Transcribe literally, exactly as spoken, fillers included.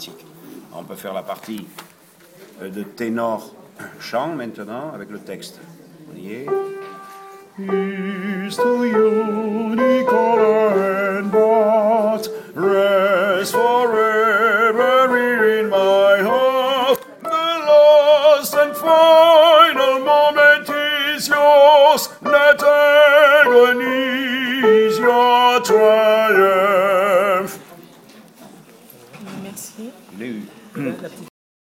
On peut faire la partie de ténor chant maintenant avec le texte. Vous voyez? Is to you, Nicola and Bart, rest forever in my heart. The last and final moment is yours, not agonies your triumph. Merci. Il est eu.